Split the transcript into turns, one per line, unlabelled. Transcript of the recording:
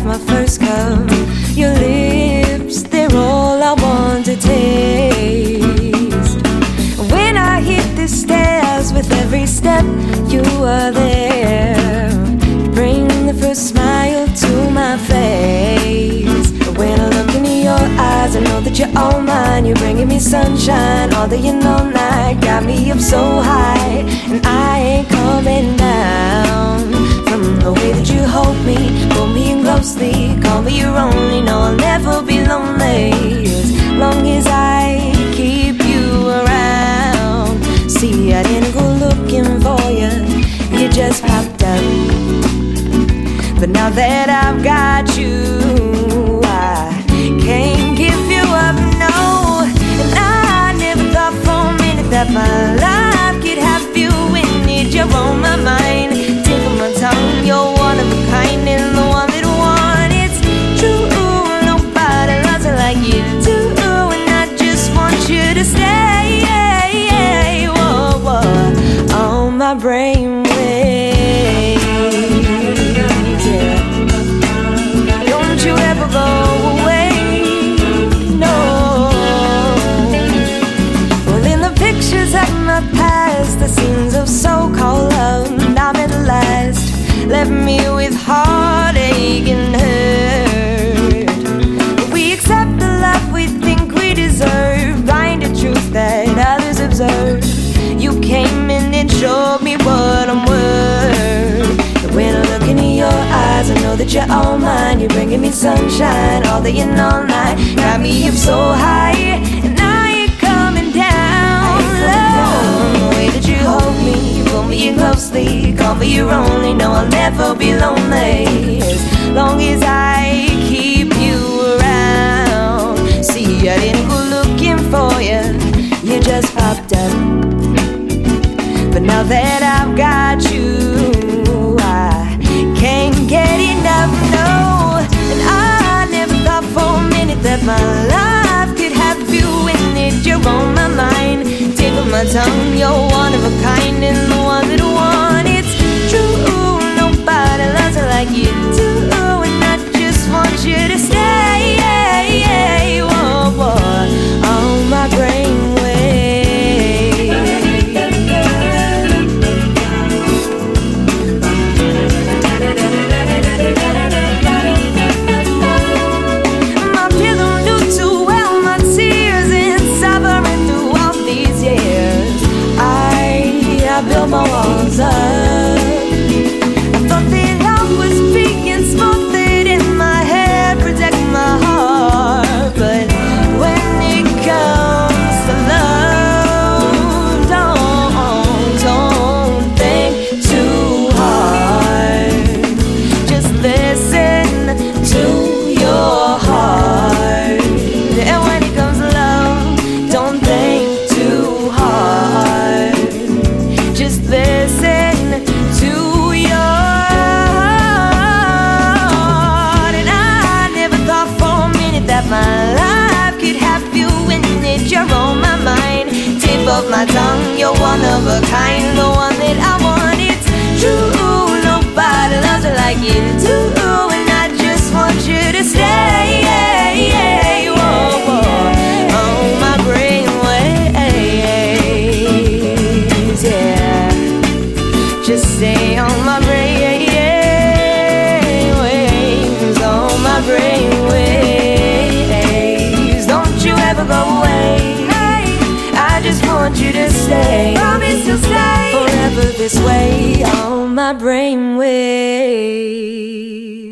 my first cup. Your lips, they're all I want to taste. When I hit the stairs, with every step you are there. You bring the first smile to my face. When I look into your eyes, I know that you're all mine. You're bringing me sunshine all day and all night. Got me up so high, and I ain't coming down. From the way that you hold me, pull me in closely, call me your only. No, I'll never be lonely as long as I keep you around. See, I didn't go looking for you, you just popped up. But now that I've got you, I can't give you up, no. And I never thought for a minute that my life could have you in it. You're on my mind, tip of my tongue. You're one of a kind and the one that won. It's true, nobody loves it like you do. And I just want you to stay, whoa, whoa, on my brainwaves. Don't you ever go away, no. Well, in the pictures of my past, the scenes of so-called love, I'm at last left me with heartache and hurt. We accept the love we think we deserve, blind to truth that others observe. You came in and showed me what I'm worth. And when I look into your eyes, I know that you're all mine. You're bringing me sunshine all day and all night. Got me up so high, and I ain't coming down. The way that you hold me, pull me in closely, call me your only. No, I'll never be lonely as long as I keep you around. See, I didn't go looking for you, you just popped up. But now that I've got you, I can't get enough, no. And I never thought for a minute that my life could have you in it. You're on my mind, tip of my tongue. You're one of a kind and the one that won. It's true, nobody loves it like you do. And I just want you to stay, whoa, whoa, on my brainwaves. I built my walls up. I thought that love was being smothered in my head, protect my heart. But when it comes to love, don't think too hard. Just listen to your heart. And when it comes to love, don't think too hard. Just listen to your heart. And I never thought for a minute that my life could have you in it. You're on my mind, tip of my tongue. You're one of a kind, the one that I want. It's true, nobody loves it like you do. And I just want you to stay, whoa, whoa, on my brainwaves, yeah. Just stay on my brainwaves, on my brainwaves. Don't you ever go away, I just want you to stay. Promise you'll stay forever this way, on my brainwaves.